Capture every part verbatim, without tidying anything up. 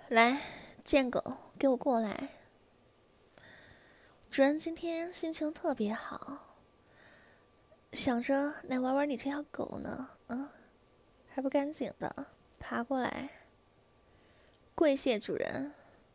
来，贱狗，给我过来！主人今天心情特别好，想着来玩玩你这条狗呢。嗯，还不赶紧的爬过来！跪谢主人。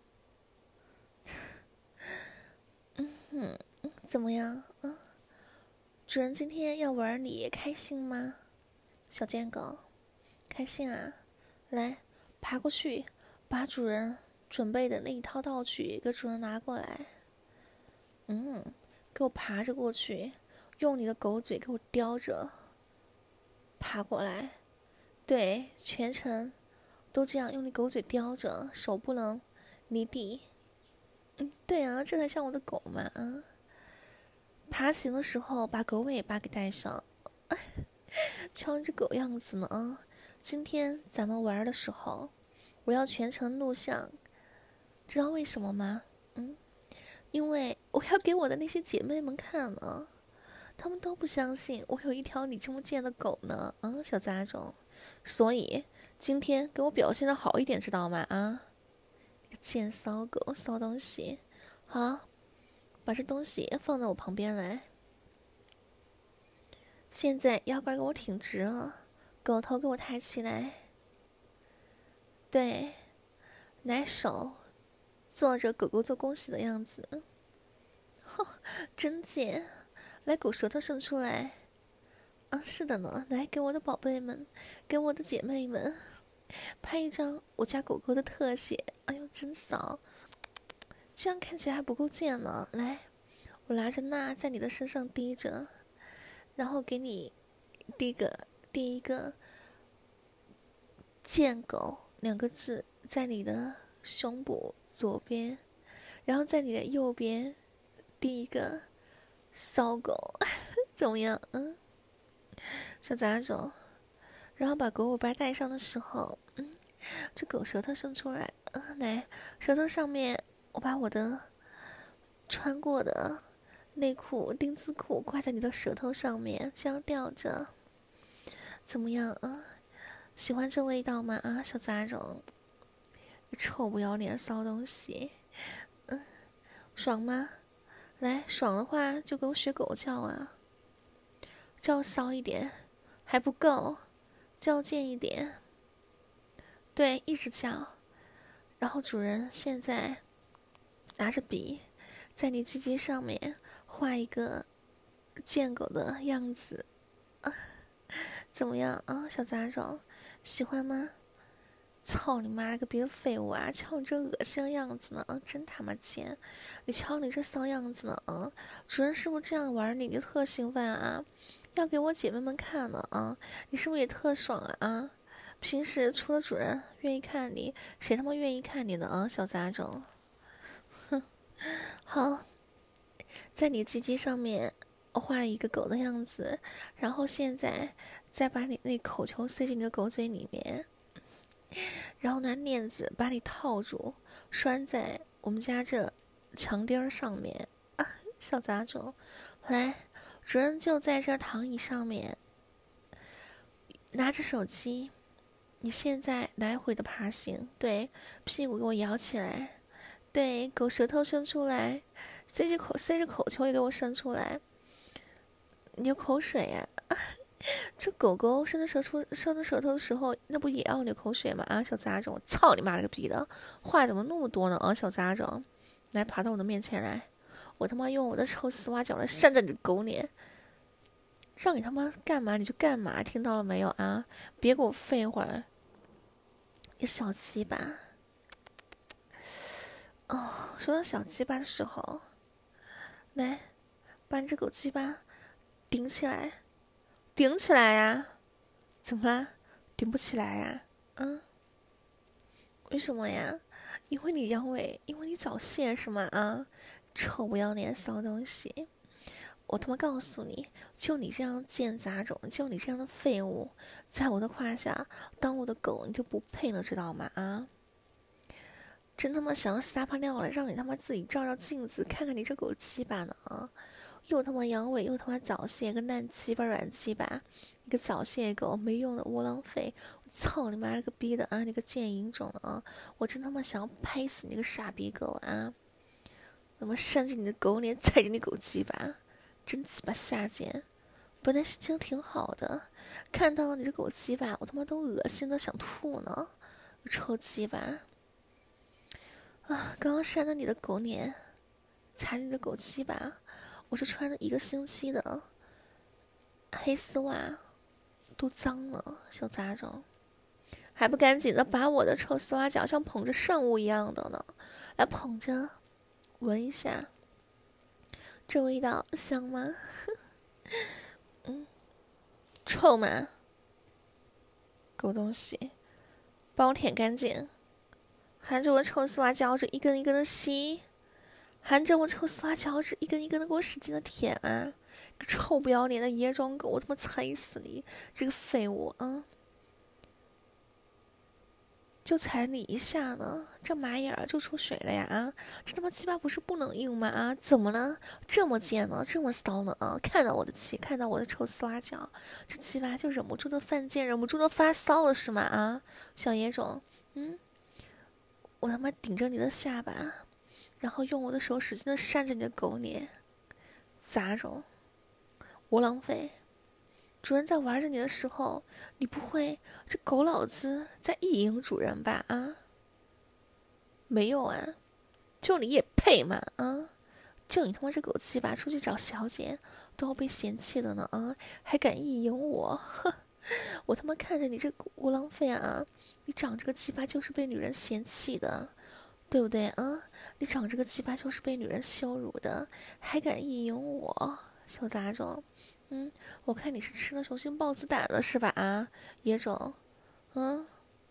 嗯哼，怎么样？嗯，主人今天要玩你，开心吗？小贱狗，开心啊！来，爬过去，把主人准备的那一套道具给主人拿过来。嗯，给我爬着过去，用你的狗嘴给我叼着，爬过来。对，全程都这样，用你狗嘴叼着，手不能离地。嗯，对啊，这才像我的狗嘛啊！爬行的时候把狗尾巴给带上，瞧你这狗样子呢啊！今天咱们玩的时候，我要全程录像，知道为什么吗？嗯。因为我要给我的那些姐妹们看呢，她们都不相信我有一条你这么贱的狗呢，啊，小杂种！所以今天给我表现的好一点，知道吗？啊，你个贱骚狗，骚东西！好，把这东西放到我旁边来。现在腰杆给我挺直了，狗头给我抬起来。对，来手。做着狗狗做恭喜的样子，哦，真贱！来，狗舌头伸出来。啊，是的呢，来，给我的宝贝们，给我的姐妹们，拍一张我家狗狗的特写。哎呦，真骚！这样看起来还不够贱呢。来，我拿着钠在你的身上滴着，然后给你滴个滴一个“贱狗”两个字在你的胸部左边，然后在你的右边滴一个骚狗，怎么样？嗯，小杂种。然后把狗尾巴带上的时候，嗯，这狗舌头伸出来，嗯，来，舌头上面我把我的穿过的内裤丁字裤挂在你的舌头上面，这样吊着，怎么样啊？喜欢这味道吗？啊，小杂种，臭不要脸骚东西！嗯，爽吗？来，爽的话就给我学狗叫啊！叫骚一点，还不够，叫贱一点。对，一直叫。然后主人现在拿着笔，在你鸡鸡上面画一个贱狗的样子，啊，怎么样啊，小杂种，喜欢吗？操你妈了个逼的废物啊！瞧你这恶心的样子呢，啊，真他妈贱！你瞧你这骚样子呢，啊！主人是不是这样玩你？你特兴奋啊？要给我姐妹们看呢，啊！你是不是也特爽啊？啊！平时除了主人愿意看你，谁他妈愿意看你呢？啊，小杂种！哼，好，在你鸡鸡上面画了一个狗的样子，然后现在再把你那口球塞进你的狗嘴里面。然后拿链子把你套住，拴在我们家这墙钉上面。啊，小杂种，来，主人就在这躺椅上面，拿着手机。你现在来回的爬行，对，屁股给我摇起来，对，狗舌头伸出来，塞着口塞着口球也给我伸出来。你有口水呀、啊？这狗狗伸着舌出伸着舌头的时候，那不也要流口水吗？啊，小杂种！操你妈了个逼的，话怎么那么多呢？啊，小杂种，来爬到我的面前来，我他妈用我的臭丝袜脚来扇着你的狗脸，让你他妈干嘛你就干嘛，听到了没有啊？别给我废话，你小鸡巴！哦，说到小鸡巴的时候，来，把你这狗鸡巴顶起来。顶起来呀？怎么啦？顶不起来呀？嗯？为什么呀？因为你阳痿，因为你早泄是吗？啊，臭不要脸骚东西！我他妈告诉你，就你这样贱杂种，就你这样的废物，在我的胯下当我的狗，你就不配了，知道吗？啊！真他妈想要撒泡尿了，让你他妈自己照照镜子，看看你这狗鸡巴呢啊！ 又他妈阳痿又他妈早泄，个烂鸡巴软鸡巴，一个早泄狗，没用的窝囊废！我操你妈了个逼的啊！你个贱淫种啊！我真他妈想要拍死你个傻逼狗啊！他妈扇着你的狗脸，踩着你狗鸡巴，真鸡巴下贱！本来心情挺好的，看到你这狗鸡巴，我他妈都恶心的想吐呢！臭鸡巴！啊，刚刚扇的你的狗脸，踩你的狗鸡巴，我是穿了一个星期的黑丝袜，都脏了，小杂种，还不赶紧的把我的臭丝袜脚像捧着圣物一样的呢，来捧着，闻一下，这味道香吗？嗯，臭吗？狗东西，帮我舔干净，含着我臭丝袜脚趾一根一根的吸，含着我臭丝袜脚趾一根一根的给我使劲的舔啊！个臭不要脸的野种狗，我他妈踩死你！这个废物啊！就踩你一下呢，这马眼儿就出水了呀！啊，这他妈鸡巴不是不能硬吗？啊，怎么了？这么贱呢？这么骚呢？啊，看到我的气，看到我的臭丝袜脚，这鸡巴就忍不住的犯贱，忍不住的发骚了是吗？啊，小野种，嗯，我他妈顶着你的下巴，然后用我的手使劲的扇着你的狗脸，杂种，窝囊废！主人在玩着你的时候，你不会这狗老子在意淫主人吧？啊，没有啊，就你也配吗？啊，就你他妈这狗鸡巴出去找小姐都要被嫌弃的呢啊，还敢意淫我？呵，我他妈看着你这窝囊废啊，你长这个鸡巴就是被女人嫌弃的，对不对啊？你长这个鸡巴就是被女人羞辱的，还敢意淫我，小杂种！嗯，我看你是吃了雄心豹子胆了是吧？啊，野种，嗯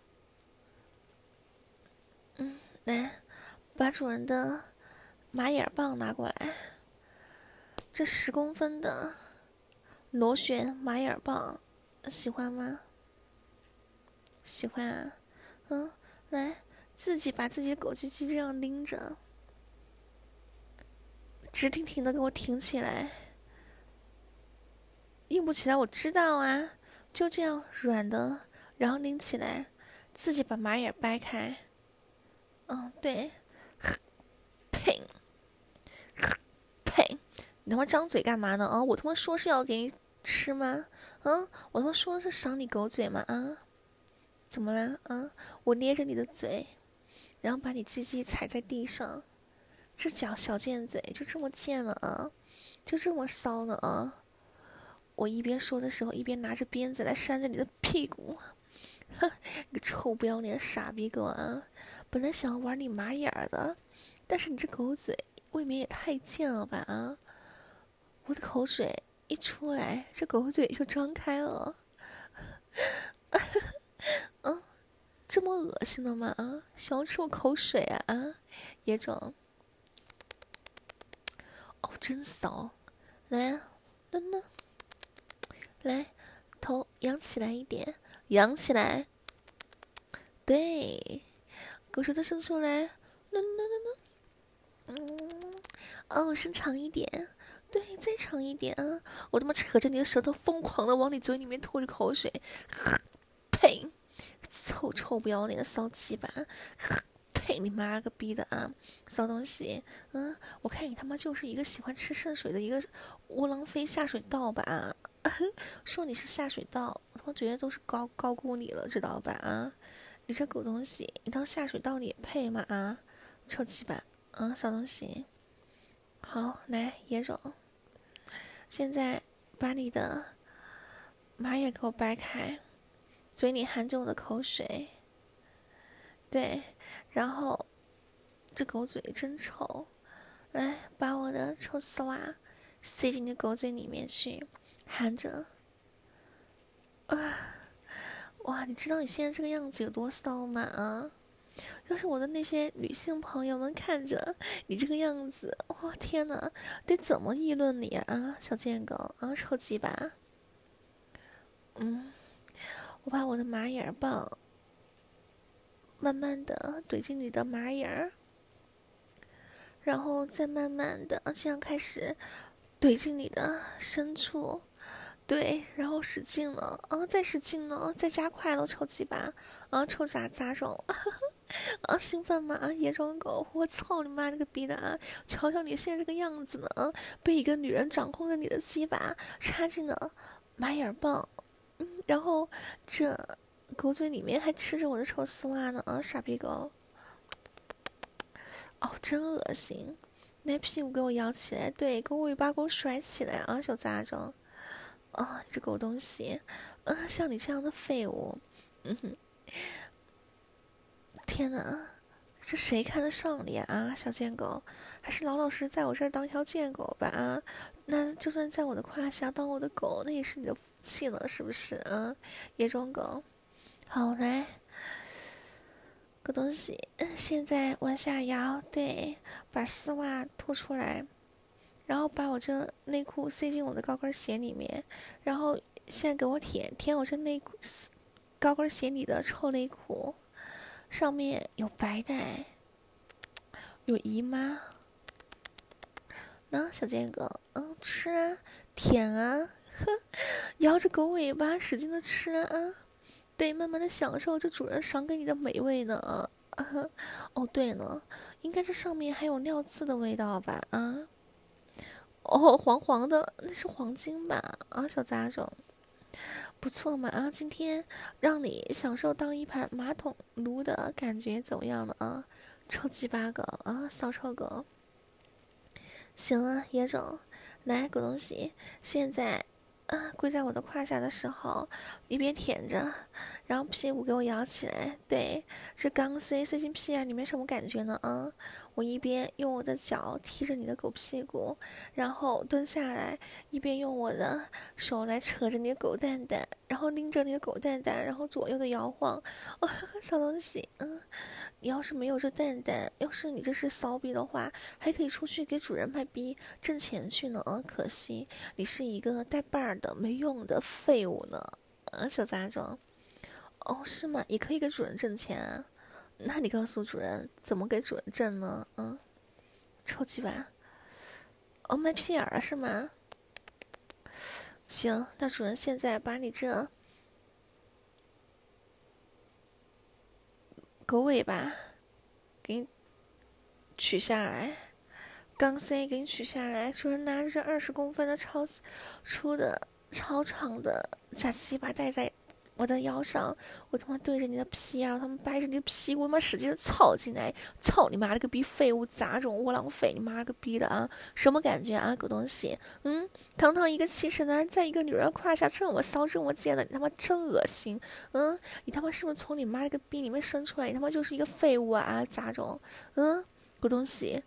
嗯，来，把主人的马眼棒拿过来，这十公分的螺旋马眼棒，喜欢吗？喜欢啊，嗯，来，自己把自己的狗鸡鸡这样拎着，直挺挺的给我挺起来。硬不起来，我知道啊，就这样软的，然后拎起来，自己把马眼掰开。嗯，对，呸，呸，你他妈张嘴干嘛呢？啊，我他妈说是要给你吃吗？啊，我他妈说是赏你狗嘴吗？啊，怎么了？啊，我捏着你的嘴，然后把你鸡鸡踩在地上，这脚小贱嘴就这么贱了啊，就这么骚了啊！我一边说的时候，一边拿着鞭子来扇着你的屁股。哼，你个臭不要脸的傻逼狗啊！本来想要玩你马眼儿的，但是你这狗嘴未免也太贱了吧啊！我的口水一出来，这狗嘴就张开了。啊，这么恶心的吗？啊，想要吃我口水啊啊！野种，哦，真骚！来啊，lunlun来，头扬起来一点，扬起来。对，狗舌头伸出来，lunlunlun，嗯，哦，伸长一点，对，再长一点啊！我他妈扯着你的舌头，疯狂的往你嘴里面吐着口水，呸！臭臭不要脸的骚鸡巴！呸！你妈了个逼的啊，骚东西！嗯，我看你他妈就是一个喜欢吃圣水的一个窝囊废下水道吧？说你是下水道，我他妈觉得都是高高估你了，知道吧？啊，你这狗东西，你当下水道你也配吗？啊，臭鸡巴！啊，小东西！好，来野种，现在把你的马眼给我掰开，嘴里含着我的口水。对，然后这狗嘴真臭，来把我的臭丝袜塞进你狗嘴里面去，含着。啊，哇，你知道你现在这个样子有多骚吗？啊，要是我的那些女性朋友们看着你这个样子，哇，天哪，得怎么议论你啊，小贱狗啊，臭鸡巴！嗯，我把我的马眼棒慢慢的怼进你的马眼儿，然后再慢慢的这样开始怼进你的深处，对，然后使劲了，啊，再使劲了，再加快了，臭鸡巴，啊，臭杂杂种，啊，兴奋吗？啊，野种狗，我操你妈了个逼的啊！瞧瞧你现在这个样子呢，啊，被一个女人掌控着你的鸡巴，插进了马眼棒，嗯，然后这狗嘴里面还吃着我的臭丝袜呢，啊，傻逼狗，哦，真恶心！那屁股给我摇起来，对，给我尾巴给我甩起来啊，小杂种！啊、哦，这狗东西，啊、呃，像你这样的废物，嗯哼，天哪，这谁看得上你啊，小贱狗？还是老老实实在我这儿当条贱狗吧啊？那就算在我的胯下当我的狗，那也是你的福气了，是不是啊？野种狗，好来，狗东西，现在往下摇，对，把丝袜拖出来。然后把我这内裤塞进我的高跟鞋里面，然后现在给我舔舔我这内裤高跟鞋里的臭内裤，上面有白带，有姨妈，那小贱狗，嗯，吃啊，舔啊，哼，摇着狗尾巴使劲的吃啊，对，慢慢的享受这主人赏给你的美味呢啊，哦对了，应该这上面还有尿渍的味道吧啊。哦，黄黄的，那是黄金吧？啊，小杂种，不错嘛！啊，今天让你享受当一盘马桶炉的感觉怎么样呢？啊，臭鸡巴狗啊，骚臭狗！行啊，野种，来，狗东西，现在啊，跪在我的胯下的时候，一边舔着，然后屁股给我摇起来。对，这刚塞塞进屁眼里面什么感觉呢？啊！我一边用我的脚踢着你的狗屁股，然后蹲下来，一边用我的手来扯着你的狗蛋蛋，然后拎着你的狗蛋蛋，然后左右的摇晃。哦，小东西，嗯，你要是没有这蛋蛋，要是你这是骚逼的话，还可以出去给主人卖逼挣钱去呢。啊，可惜你是一个带把儿的没用的废物呢。啊，小杂种。哦，是吗？也可以给主人挣钱啊。那你告诉主人怎么给主人挣呢？嗯，臭鸡巴，哦，卖屁眼儿是吗？行，那主人现在把你这狗尾巴给你取下来，钢塞给你取下来。主人拿着这二十公分的超粗的超长的假鸡巴戴在我的腰上，我他妈对着你的屁眼，我他妈掰着你的屁股，他妈使劲的操进来，操你妈了个逼废物杂种窝囊废，你妈了个逼的啊！什么感觉啊，狗东西？嗯，堂堂一个七尺男，在一个女人胯下这么骚这么贱的，你他妈真恶心！嗯，你他妈是不是从你妈了个逼里面生出来？你他妈就是一个废物啊，杂种！嗯，狗东西。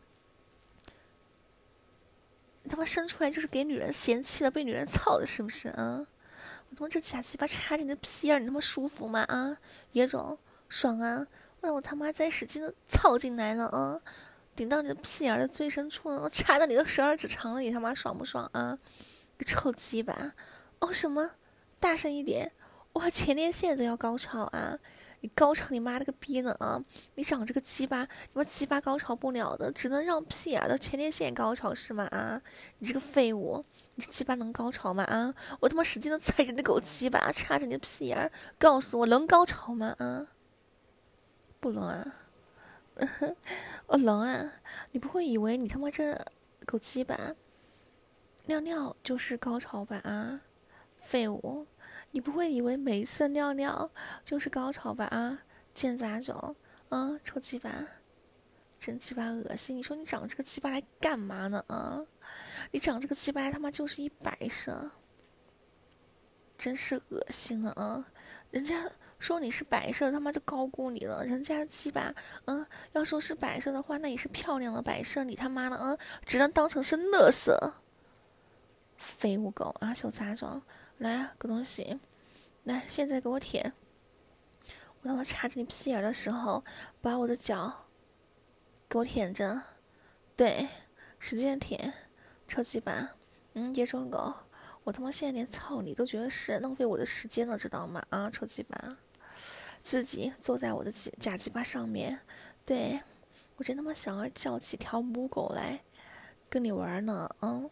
你他妈生出来就是给女人嫌弃的，被女人操的，是不是啊？我他妈这假鸡巴插你的屁眼，你他妈舒服吗？啊，野种，爽啊！让我他妈再使劲的操进来了啊！顶到你的屁眼的最深处呢，我插到你的十二指肠了，你他妈爽不爽啊？个臭鸡巴！哦什么？大声一点！哇，前列腺都要高潮啊！你高潮你妈了个逼呢啊！你长这个鸡巴，你妈鸡巴高潮不了的，只能让屁眼的前列腺高潮是吗？啊！你这个废物！你这鸡巴能高潮吗？啊！我他妈使劲的踩着你的狗鸡巴，插着你的屁眼儿，告诉我能高潮吗？啊！不能啊！哦，能啊！你不会以为你他妈这狗鸡巴尿尿就是高潮吧？啊！废物！你不会以为每一次尿尿就是高潮吧？啊！贱杂种！啊！臭鸡巴！真鸡巴恶心！你说你长这个鸡巴来干嘛呢？啊！你长这个鸡巴他妈就是一摆设，真是恶心啊！啊，人家说你是摆设，他妈就高估你了。人家鸡巴，嗯，要说是摆设的话，那也是漂亮的摆设，你他妈的，嗯，只能当成是乐色。废物狗啊，小杂种！来啊，狗东西，来，现在给我舔！我他妈插着你屁眼的时候，把我的脚给我舔着，对，使劲舔，臭鸡巴！嗯，野种狗，我他妈现在连操你都觉得是浪费我的时间了，知道吗？啊，臭鸡巴！自己坐在我的假鸡巴上面，对，我真他妈想要叫起条母狗来跟你玩呢，嗯，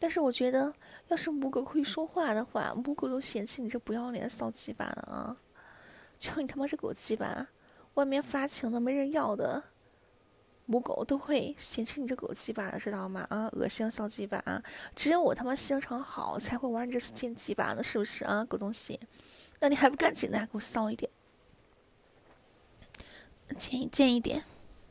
但是我觉得，要是母狗可以说话的话，母狗都嫌弃你这不要脸的骚鸡巴了啊！就你他妈这狗鸡巴，外面发情的没人要的，母狗都会嫌弃你这狗鸡巴的，知道吗？啊，恶心骚鸡巴啊！只有我他妈心肠好才会玩你这贱鸡巴呢，是不是啊，狗东西？那你还不赶紧的，给我骚一点，贱贱一点，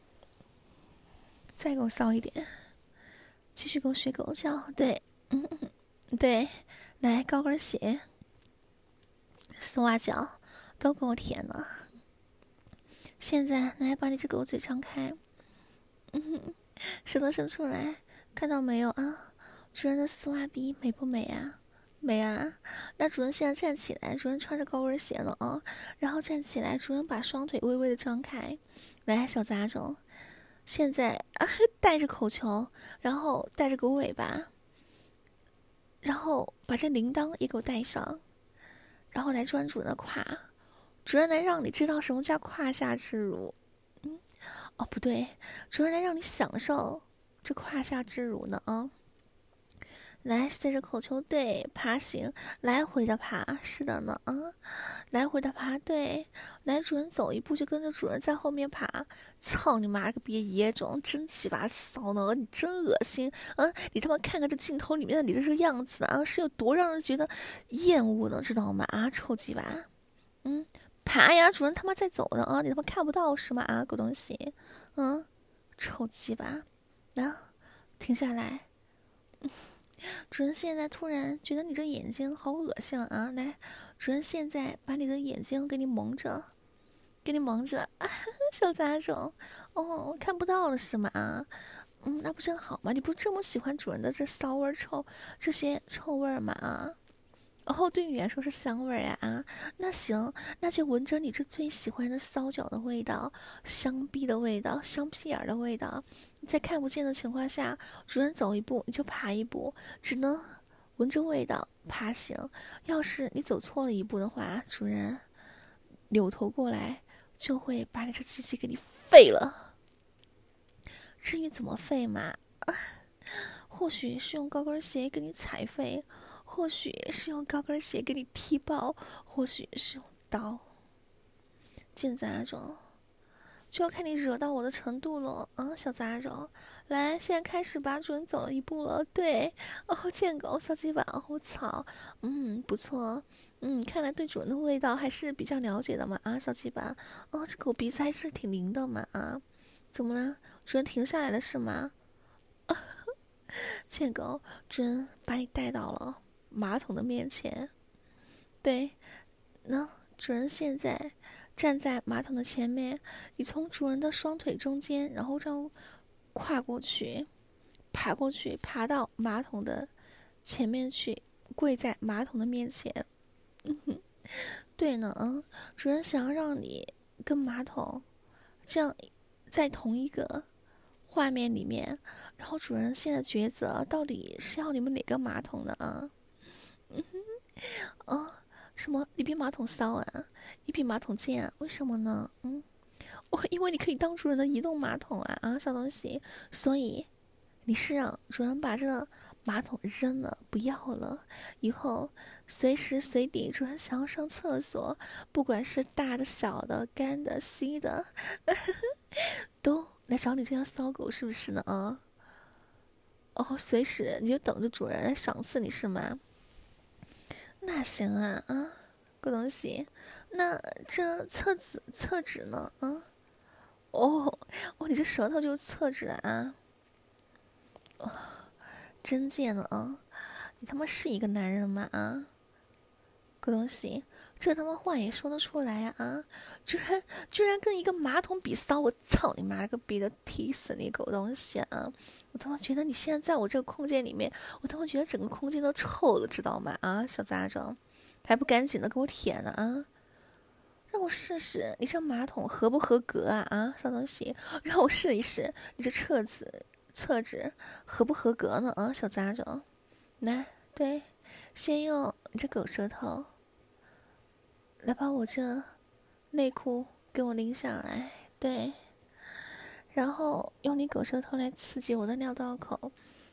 再给我骚一点，继续给我学狗叫，对，嗯嗯，对，来高跟鞋、丝袜脚都给我舔了。现在来把你这狗嘴张开，嗯，舌头伸出来，看到没有啊？主人的丝袜逼美不美啊？美啊！那主人现在站起来，主人穿着高跟鞋了啊，然后站起来，主人把双腿微微的张开，来，小杂种，现在啊带着口球，然后带着狗尾巴，然后把这铃铛也给我带上，然后来钻主人的胯，主人来让你知道什么叫胯下之辱。嗯，哦不对，主人来让你享受这胯下之辱呢啊！来，随着口球对爬行，来回的爬，是的呢啊，来回的爬对，来主人走一步就跟着主人在后面爬，操你妈个逼野种，真鸡巴骚呢，你真恶心啊！你他妈看看这镜头里面的你的这个样子啊，是有多让人觉得厌恶呢，知道吗？啊，臭鸡巴，嗯，爬呀，主人他妈在走呢啊，你他妈看不到是吗？啊，狗东西，嗯，臭鸡巴，来、啊，停下来，嗯。主人现在突然觉得你这眼睛好恶心啊！来，主人现在把你的眼睛给你蒙着，给你蒙着，啊、小杂种，哦，看不到了是吗？嗯，那不正好吗？你不是这么喜欢主人的这骚味臭这些臭味吗？哦，对你来说是香味呀啊！那行，那就闻着你这最喜欢的骚脚的味道，香逼的味道，香屁眼的味道。在看不见的情况下，主人走一步你就爬一步，只能闻着味道爬行。要是你走错了一步的话，主人扭头过来就会把你这鸡鸡给你废了。至于怎么废嘛，或许是用高跟鞋给你踩废。或许是用高跟鞋给你踢爆，或许是用刀。贱杂种，就要看你惹到我的程度了啊，小杂种！来，现在开始吧，主人走了一步了，对，哦，贱狗，小鸡巴，我、哦、操，嗯，不错，嗯，看来对主人的味道还是比较了解的嘛，啊，小鸡巴，哦，这狗鼻子还是挺灵的嘛，啊，怎么了？主人停下来了是吗？啊、贱狗，主人把你带到了马桶的面前，对，那主人现在站在马桶的前面，你从主人的双腿中间，然后这样跨过去，爬过去，爬到马桶的前面去，跪在马桶的面前。嗯哼，对呢，啊，主人想要让你跟马桶这样在同一个画面里面，然后主人现在抉择到底是要你们哪个马桶呢？啊？嗯哼，哦，什么？你比马桶骚啊？你比马桶贱啊？为什么呢？嗯，我因为你可以当主人的移动马桶啊啊，小东西，所以你是让主人把这个马桶扔了，不要了，以后随时随地主人想要上厕所，不管是大的、小的、干的、稀的，都来找你这条骚狗，是不是呢？啊，哦，随时你就等着主人来赏赐你是吗？那行啊啊，狗东西，那这厕纸厕纸呢？啊，哦哦，你这舌头就厕纸啊？哦，真贱了啊！你他妈是一个男人吗？啊，狗东西，这他妈话也说得出来啊！啊，居然居然跟一个马桶比骚！我操你妈了个逼的，踢死你狗东西啊！我他妈觉得你现在在我这个空间里面，我他妈觉得整个空间都臭了，知道吗？啊，小杂种！还不赶紧的给我舔呢啊！让我试试你这马桶合不合格啊啊，小东西！让我试一试你这厕纸厕纸合不合格呢啊，小杂种！来，对，先用你这狗舌头来把我这内裤给我拎下来，对，然后用你狗舌头来刺激我的尿道口，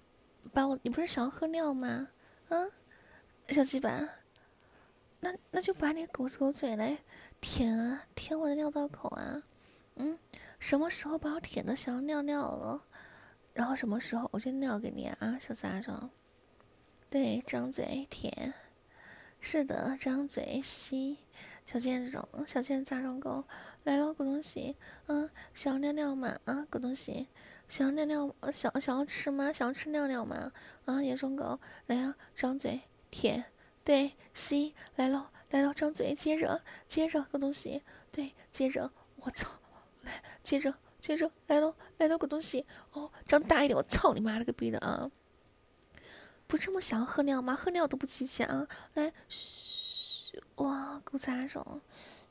把我，你不是想要喝尿吗？嗯，小鸡巴，那那就把你狗狗嘴来舔啊，舔我的尿道口啊。嗯，什么时候把我舔的想要尿尿了，然后什么时候我就尿给你啊，小杂种。对，张嘴舔，是的，张嘴吸。小贱种，小贱杂种狗，来了，狗东西，嗯，想要尿尿吗？啊，狗东西，想要尿尿，想想要吃吗？想要吃尿尿吗？啊，野种狗，来啊，张嘴舔，对，吸，来喽，来喽，张嘴，接着，接着，狗东西，对，接着，我操，来，接着，接着，来喽，来喽，狗东西，哦，张大一点，我操你妈了个逼的啊！不这么想要喝尿吗？喝尿都不积极啊！来，嘘，哇，狗杂种，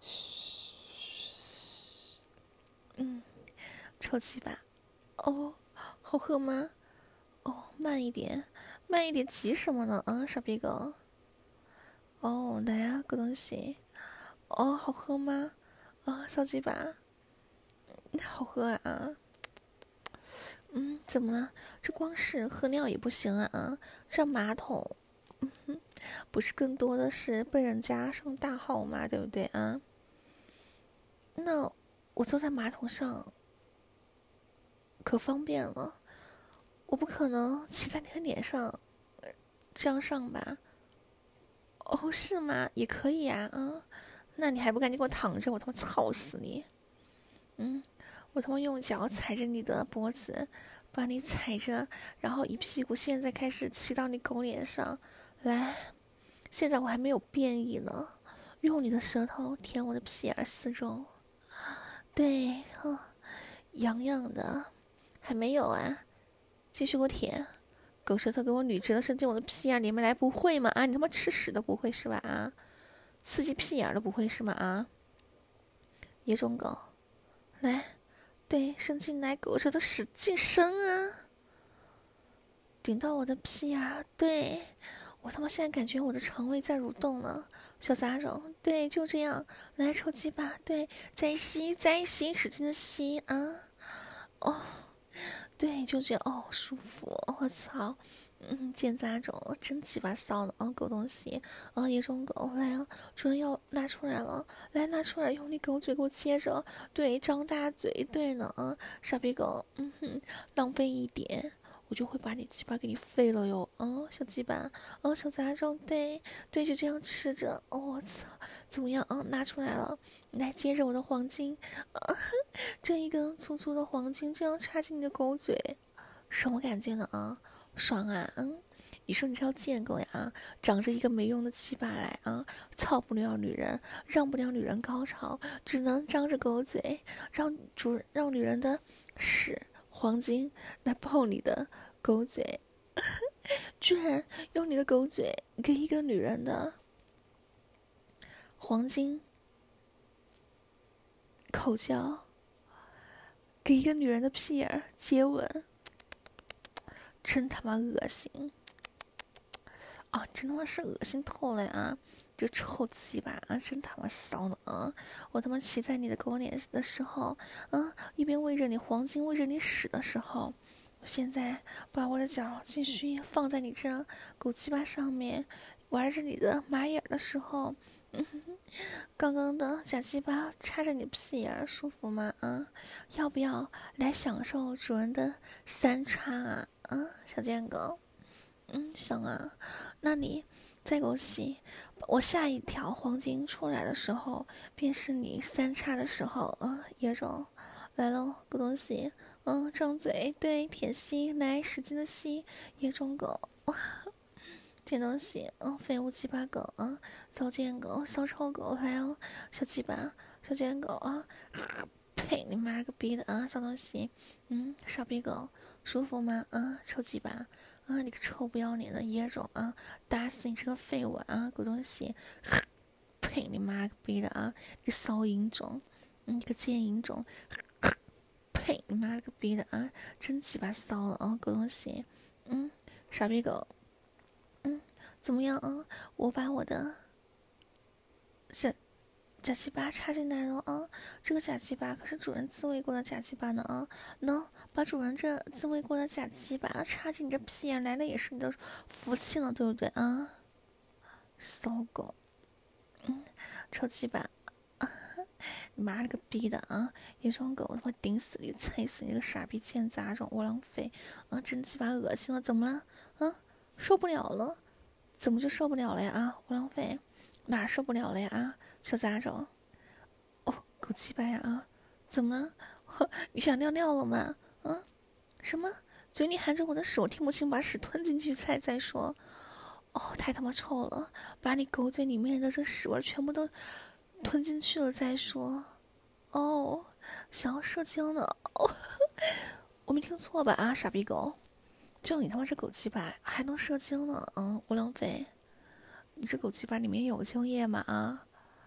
嘘，嗯，臭鸡巴，哦，好喝吗？哦，慢一点，慢一点，急什么呢？啊，傻逼狗！哦，来啊，狗东西，哦，好喝吗？啊，小鸡巴，好喝啊！嗯，怎么了？这光是喝尿也不行啊！这马桶，嗯哼，不是更多的是被人家上大号嘛，对不对啊？那我坐在马桶上可方便了，我不可能骑在你的脸上这样上吧？哦，是吗？也可以啊，啊，那你还不赶紧给我躺着，我他妈操死你！嗯，我他妈用脚踩着你的脖子，把你踩着，然后一屁股现在开始骑到你狗脸上来。现在我还没有变异呢，用你的舌头舔我的屁眼四周，对，哦，痒痒的，还没有啊，继续给我舔，狗舌头给我捋直了伸进我的屁眼里面来，不会吗？啊，你他妈吃屎都不会是吧？啊，刺激屁眼都不会是吗？啊，野种狗，来，对，伸进来，狗舌头使劲伸啊，顶到我的屁眼，对。我他妈现在感觉我的肠胃在蠕动了，小杂种，对，就这样，来抽鸡巴，对，再吸，再吸，使劲的吸啊，哦，对，就这样，哦，舒服，我操，嗯，贱杂种，真鸡巴骚的啊，狗东西，啊，野种狗，来啊，主人要拉出来了，来拉出来，用你狗嘴给我接着，对，张大嘴，对呢，啊，傻逼狗，嗯哼，浪费一点。我就会把你鸡巴给你废了哟！啊，小鸡巴，啊，小杂种，对对，就这样吃着。哦，我操，怎么样啊？拿出来了，来接着我的黄金，啊，这一根粗粗的黄金这样插进你的狗嘴，什么感觉呢？啊，爽啊！嗯，你说你是要贱狗呀？长着一个没用的鸡巴来啊，操不了女人，让不了女人高潮，只能张着狗嘴，让主让女人的屎。黄金来泡你的狗嘴，居然用你的狗嘴给一个女人的黄金口交，给一个女人的屁眼接吻，真他妈恶心啊！真他妈是恶心透了呀！这臭鸡巴啊，真他妈骚呢啊！我他妈骑在你的狗脸的时候，啊，一边喂着你黄金，喂着你屎的时候。我现在把我的脚继续放在你这狗鸡巴上面，玩着你的马眼的时候，嗯哼哼，刚刚的假鸡巴插着你屁眼，舒服吗？啊，要不要来享受主人的三插啊？啊，小贱狗，嗯，想啊，那你再给我洗，我下一条黄金出来的时候，便是你三插的时候啊，野种来喽，狗东西。嗯，张嘴，对，舔吸，来，使劲的吸，野种狗，这东西，嗯，废物鸡巴狗啊，骚贱狗，骚臭狗，来哦，小鸡巴，小贱狗啊，呸，你妈个逼的啊，小东西，嗯，傻逼狗，舒服吗？啊，臭鸡巴，啊，你个臭不要脸的野种啊，打死你这个废物啊，狗东西，呸，你妈个逼的啊，你骚淫种，你个贱淫种。呸！你妈了个逼的啊！真鸡巴骚了啊，狗东西！嗯，傻逼狗！嗯，怎么样啊？我把我的，这假鸡巴插进来了啊！这个假鸡巴可是主人自慰过的假鸡巴呢啊！喏，把主人这自慰过的假鸡巴插进你这屁眼来了，也是你的福气呢，对不对啊？骚狗，嗯，臭鸡巴，啊、你妈了个逼的啊！野种狗，他妈顶死你，踩死你个傻逼贱杂种，窝囊废啊！真鸡巴恶心了，怎么了？啊，受不了了？怎么就受不了了呀？啊，窝囊废，哪受不了了呀？啊！小杂种，哦，狗鸡巴呀啊！怎么了？呵，你想尿尿了吗？啊？什么？嘴里含着我的屎，我听不清，把屎吞进去再再说。哦，太他妈臭了！把你狗嘴里面的这屎味全部都吞进去了再说。哦，想要射精呢？哦，我没听错吧？啊，傻逼狗！就你他妈这狗鸡巴还能射精呢？嗯，无良肥，你这狗鸡巴里面有精液吗？啊？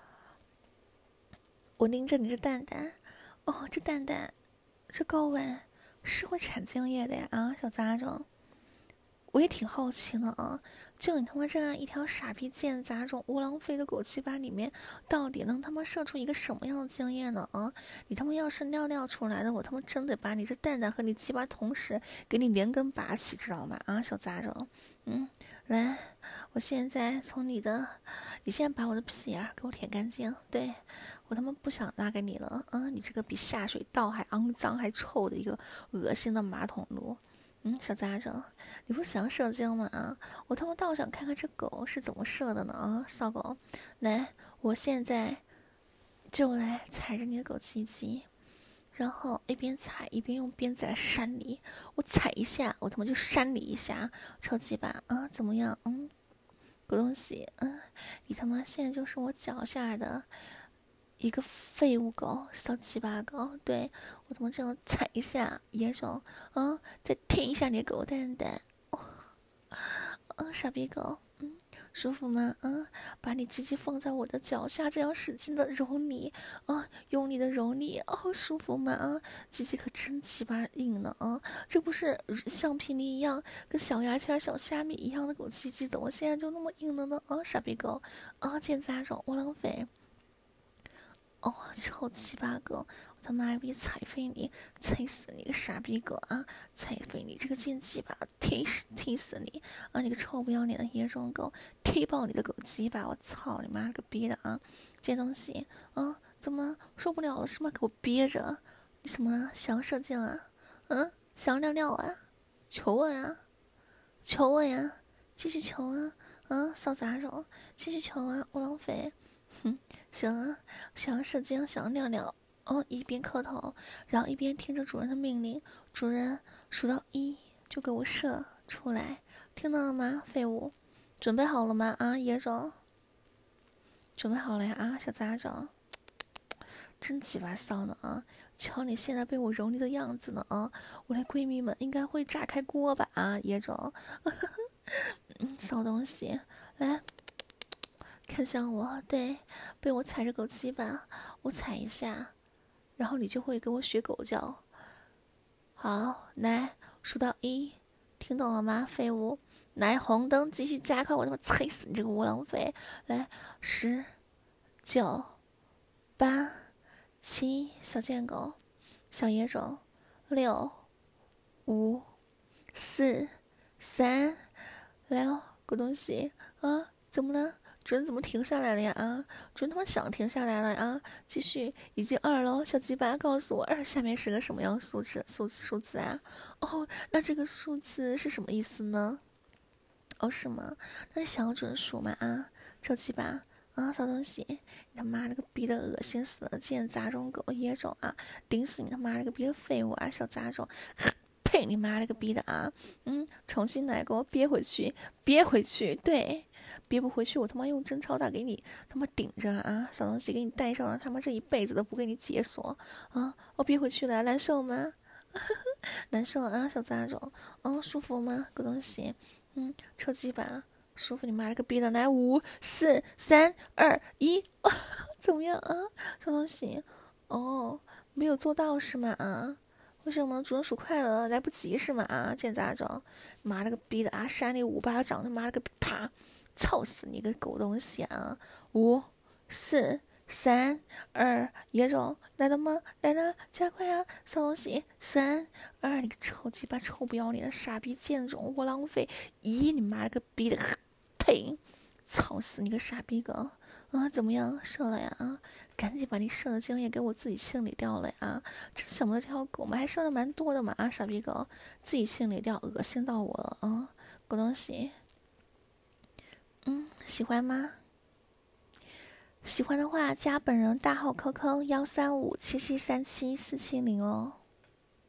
我拎着你这蛋蛋，哦，这蛋蛋，这睾丸是会产精液的呀！啊，小杂种，我也挺好奇的啊，就你他妈这样一条傻逼贱杂种无狼飞的狗鸡巴里面，到底能他妈射出一个什么样的精液呢？啊，你他妈要是尿尿出来的，我他妈真得把你这蛋蛋和你鸡巴同时给你连根拔起，知道吗？啊，小杂种，嗯，来，我现在从你的，你现在把我的屁眼给我舔干净，对。我他妈不想拉给你了啊！你这个比下水道还肮脏还臭的一个恶心的马桶奴，嗯，小杂种，你不是想射精吗？啊，我他妈倒想看看这狗是怎么射的呢！啊，骚狗，来，我现在就来踩着你的狗鸡鸡，然后一边踩一边用鞭子来扇你，我踩一下，我他妈就扇你一下，超级吧啊！怎么样？嗯，狗东西，嗯，你他妈现在就是我脚下的。一个废物狗，小鸡巴狗，对我他妈这样踩一下，野种，啊，再舔一下你的狗蛋蛋，哦，啊，傻逼狗，嗯，舒服吗？啊，把你鸡鸡放在我的脚下，这样使劲的揉你，啊，用力的揉你，哦，舒服吗？啊，鸡鸡可真鸡巴硬呢，啊，这不是橡皮泥一样，跟小牙签、小虾米一样的狗鸡鸡，怎么现在就那么硬了呢？啊，傻逼狗，啊，贱杂种，窝囊废。哦，臭鸡巴狗！我他妈逼踩飞你，踩死你个傻逼狗啊！踩飞你这个贱鸡巴，踢死踢死你啊！你个臭不要脸的野种狗，踢爆你的狗鸡巴！我操你妈了个逼的啊！这东西啊，怎么受不了了是吗？给我憋着！你怎么了？想要射精啊？嗯，想要尿尿啊？求我呀！求我呀！继续求啊！啊，骚杂种，继续求啊！我浪费。哼，行啊，想要射精，想要尿尿，哦，一边磕头，然后一边听着主人的命令，主人数到一就给我射出来，听到了吗？废物，准备好了吗？啊，野种，准备好了呀！啊，小杂种，真鸡巴骚呢啊！瞧你现在被我揉你的样子呢啊！我的闺蜜们应该会炸开锅吧？啊，野种，嗯，骚东西，来。看向我，对，被我踩着狗鸡巴，我踩一下，然后你就会给我学狗叫。好，来数到一，听懂了吗，废物？来，红灯继续加快，我他妈踩死你这个窝囊废！来，十、九、八、七，小贱狗，小野种，六、五、四、三，来哦，狗东西啊，怎么了？主人怎么停下来了呀？啊，主人他妈想停下来了啊！继续，已经二喽，小鸡巴，告诉我二下面是个什么样数字？数数字啊？哦，那这个数字是什么意思呢？哦，是吗？那你想要主人数吗？啊，臭鸡巴啊，小东西，你他妈了个逼的恶心死了，贱杂种狗野种啊！顶死你他妈了个逼的废物啊，小杂种！呸你妈了个逼的啊！嗯，重新来，给我憋回去，憋回去，对。憋不回去，我他妈用真超大给你他妈顶着啊！小东西给你戴上了，他妈这一辈子都不给你解锁啊！我憋回去了，难受吗？难受啊，小杂种！哦，舒服吗？狗东西，嗯，臭鸡巴，舒服你妈了个逼的！来，五、四、三、二、一，怎么样啊？小东西，哦，没有做到是吗？啊？为什么主人数快了来不及是吗？啊，贱杂种，妈了个逼的啊！扇你五巴掌，他妈了个啪！操死你个狗东西啊！五、四、 三二一，种来了吗？来了，加快啊！骚东西！三二，你个臭鸡巴、臭不要脸的傻逼贱种，我浪费！咦，你妈了个逼的！呸！操死你个傻逼狗！啊，怎么样，射了呀？啊，赶紧把你射的精液给我自己清理掉了呀！真想不到这条狗嘛，还射的蛮多的嘛！啊，傻逼狗，自己清理掉，恶心到我了啊！狗东西，嗯，喜欢吗？喜欢的话，加本人大号 Q Q 幺三五七七三七四七零哦。